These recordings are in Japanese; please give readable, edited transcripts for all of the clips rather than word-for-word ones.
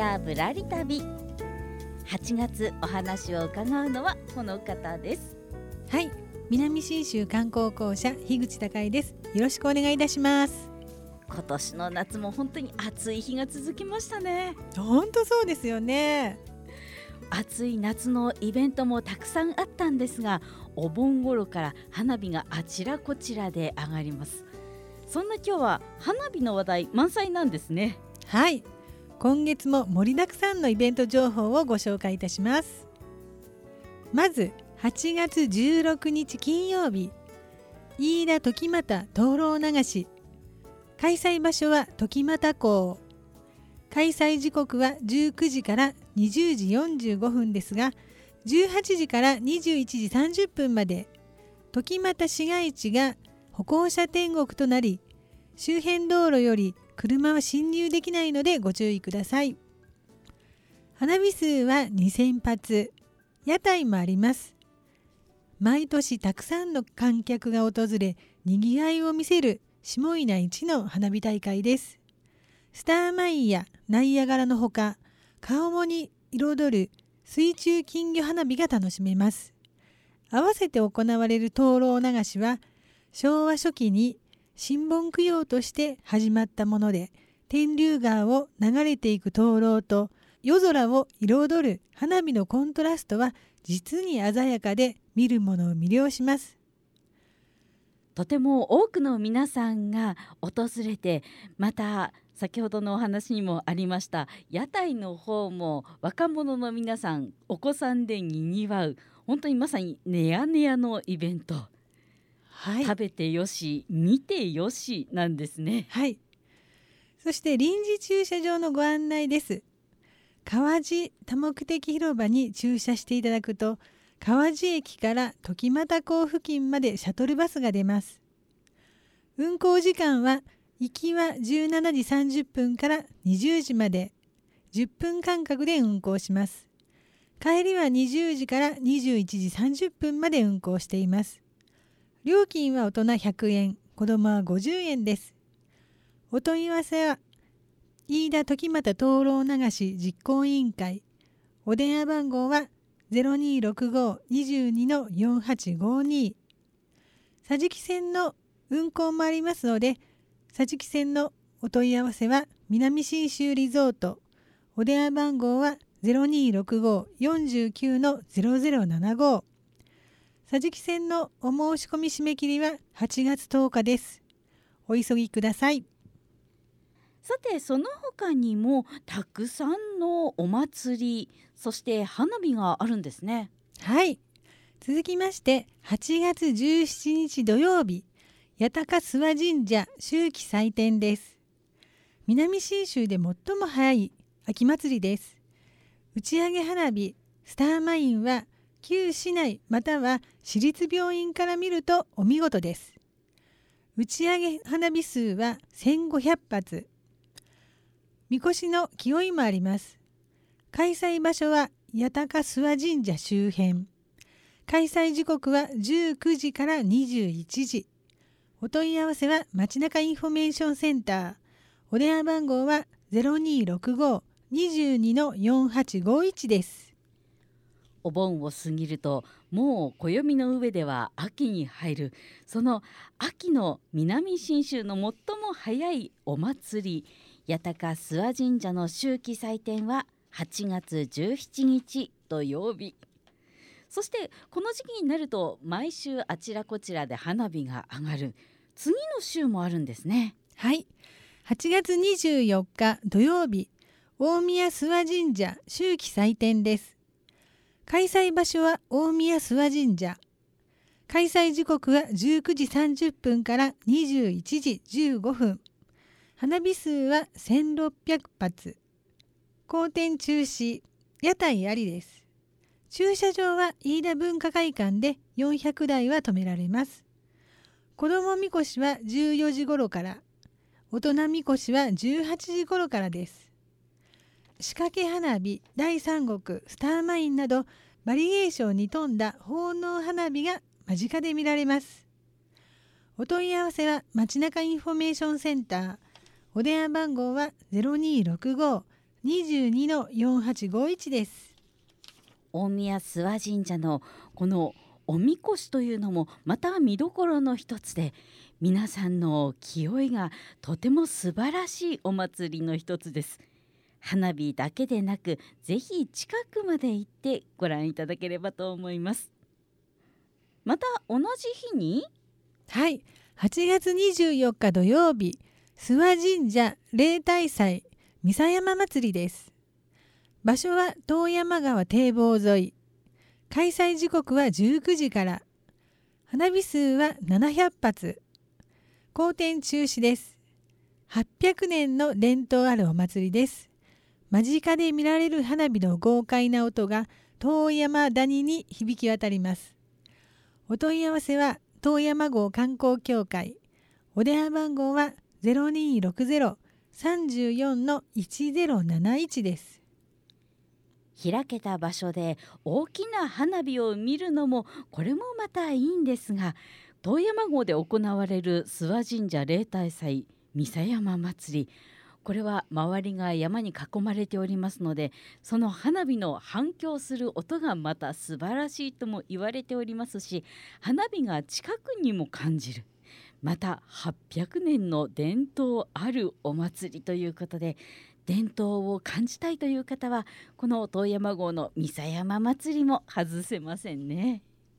たぶらり旅。8月お話を伺うのはこの方です。 はい、南信州観光公社樋口孝恵です。よろしくお願いいたします。 今年の夏も本当に暑い日が続きましたね。 本当そうですよね。 暑い夏のイベントもたくさんあったんですが、お盆頃から花火があちらこちらで上がります。そんな今日は花火の話題満載なんですね。 はい、今月も盛りだくさんのイベント情報をご紹介いたします。まず8月16日金曜日、飯田時俣灯籠流し。開催場所は時俣港。開催時刻は19時から20時45分ですが、18時から21時30分まで時俣市街地が歩行者天国となり、周辺道路より車は進入できないのでご注意ください。花火数は2000発、屋台もあります。毎年たくさんの観客が訪れ、賑わいを見せる下伊那一の花火大会です。スターマインやナイアガラのほか、顔もに彩る水中金魚花火が楽しめます。合わせて行われる灯籠流しは、昭和初期に神盆供養として始まったもので、天竜川を流れていく灯籠と夜空を彩る花火のコントラストは実に鮮やかで、見る者を魅了します。 とても多くの皆さんが訪れて、また先ほどのお話にもありました屋台の方も若者の皆さん、お子さんでにぎわう、本当にまさにネヤネヤのイベント、 はい、 食べてよし見てよしなんですね。 はい。そして臨時駐車場のご案内です。川路多目的広場に駐車していただくと、川路駅から時俣港付近までシャトルバスが出ます。運行時間は行きは17時30分から20時まで10分間隔で運行します。帰りは20時から21時30分まで運行しています。料金は大人100円、子供は50円です。お問い合わせは飯田時俣灯籠流し実行委員会。お電話番号は 0265-22-4852。桟敷線の運行もありますので、桟敷線のお問い合わせは南信州リゾート。お電話番号は 0265-49-0075。桟敷線のお申し込み締め切りは8月10日です。お急ぎください。 さて、その他にもたくさんのお祭り、そして花火があるんですね。 はい。続きまして、8月17日土曜日、八高諏訪神社秋季祭典です。南信州で最も早い秋祭りです。打ち上げ花火、スターマインは、旧市内または市立病院から見るとお見事です。打ち上げ花火数は1500発。みこしの清いもあります。開催場所は八高諏訪神社周辺。開催時刻は19時から21時。お問い合わせは街中インフォメーションセンター。お電話番号は 0265-22-4851 です。 お盆を過ぎるともう暦の上では秋に入る。その秋の南信州の最も早いお祭り、八高諏訪神社の秋季祭典は8月17日土曜日。そしてこの時期になると毎週あちらこちらで花火が上がる。次の週もあるんですね。 はい、8月24日土曜日、大宮諏訪神社秋季祭典です。開催場所は大宮諏訪神社。開催時刻は19時30分から21時15分。花火数は1600発。後天中止、屋台ありです。駐車場は飯田文化会館で400台は止められます。子供みこしは14時頃から、大人みこしは18時頃からです。仕掛け花火、第三国、スターマインなどバリエーションに富んだ奉納花火が間近で見られます。お問い合わせは街中インフォメーションセンター。お電話番号は 22-4851です。 大宮諏訪神社のこのおみこしというのもまた見どころの一つで、皆さんの気負いがとても素晴らしいお祭りの一つです。花火だけでなく、ぜひ近くまで行ってご覧いただければと思います。また同じ日に、 はい、8月24日土曜日、諏訪神社例大祭三佐山祭りです。場所は遠山川堤防沿い。開催時刻は19時から。花火数は700発。後天中止です。800年の伝統あるお祭りです。間近で見られる花火の豪快な音が遠山谷に響き渡ります。お問い合わせは遠山郷観光協会。お電話番号は 0260-34-1071 です。 開けた場所で大きな花火を見るのもこれもまたいいんですが、遠山郷で行われる諏訪神社例大祭三佐山祭り、これは周りが山に囲まれておりますので、その花火の反響する音がまた素晴らしいとも言われておりますし、花火が近くにも感じる、また800年の伝統あるお祭りということで、伝統を感じたいという方はこの遠山郷の三佐山祭りも外せませんね。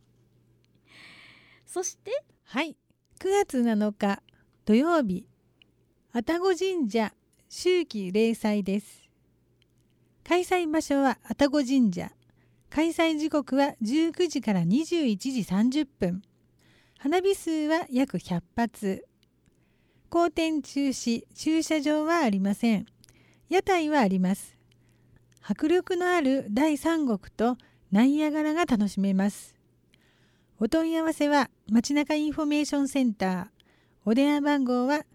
そしてはい、9月7日土曜日、愛宕神社秋季例祭です。開催場所は愛宕神社。開催時刻は19時から21時30分。花火数は約100発。後天中止、駐車場はありません。屋台はあります。迫力のある第三国とナイアガラが楽しめます。お問い合わせは街中インフォメーションセンター。お電話番号は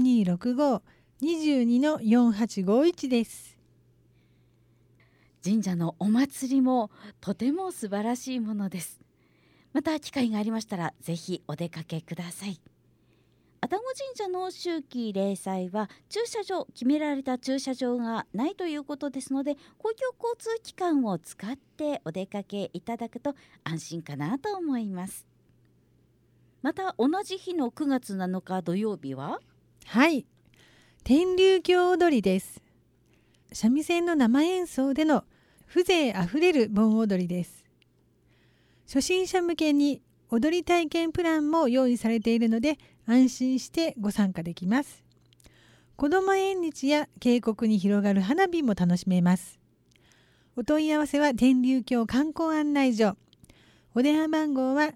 0265-22-4851 です。 神社のお祭りもとても素晴らしいものです。また機会がありましたらぜひお出かけください。愛宕神社の秋季例祭は駐車場、決められた駐車場がないということですので、公共交通機関を使ってお出かけいただくと安心かなと思います。また同じ日の9月7日土曜日は、 はい、天竜峡踊りです。三味線の生演奏での風情あふれる盆踊りです。初心者向けに踊り体験プランも用意されているので安心してご参加できます。子ども縁日や渓谷に広がる花火も楽しめます。お問い合わせは天竜峡観光案内所。お電話番号は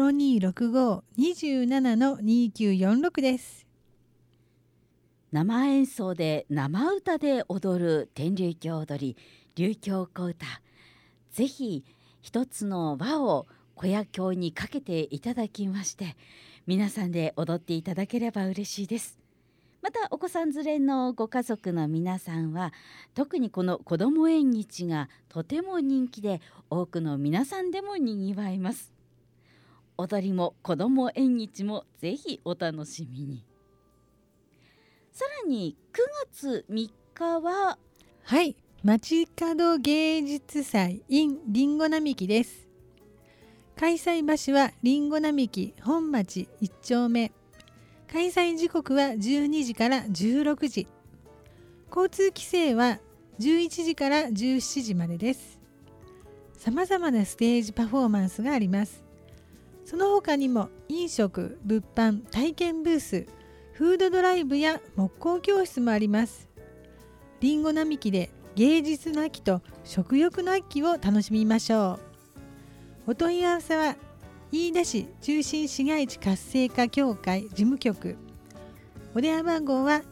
0265-27-2946 です。 生演奏で生歌で踊る天竜峡踊り、竜峡小唄、ぜひ一つの輪を小屋峡にかけていただきまして、皆さんで踊っていただければ嬉しいです。またお子さん連れのご家族の皆さんは、特にこの子ども縁日がとても人気で、多くの皆さんでもにぎわいます。踊りも子ども縁日もぜひお楽しみに。さらに9月3日は、 はい、街角芸術祭 in りんご並木です。開催場所はりんご並木本町1丁目。開催時刻は12時から16時。交通規制は11時から17時までです。さまざまなステージパフォーマンスがあります。その他にも飲食、物販、体験ブース、フードドライブや木工教室もあります。りんご並木で芸術の秋と食欲の秋を楽しみましょう。お問い合わせは飯田市中心市街地活性化協会事務局。お電話番号は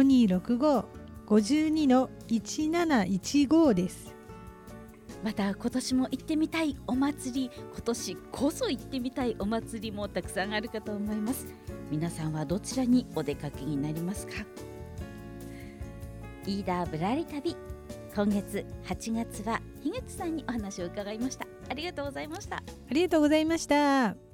0265-52-1715 です。 また今年も行ってみたいお祭り、今年こそ行ってみたいお祭りもたくさんあるかと思います。皆さんはどちらにお出かけになりますか？飯田ぶらり旅、今月8月は樋口さんにお話を伺いました。ありがとうございました。 ありがとうございました。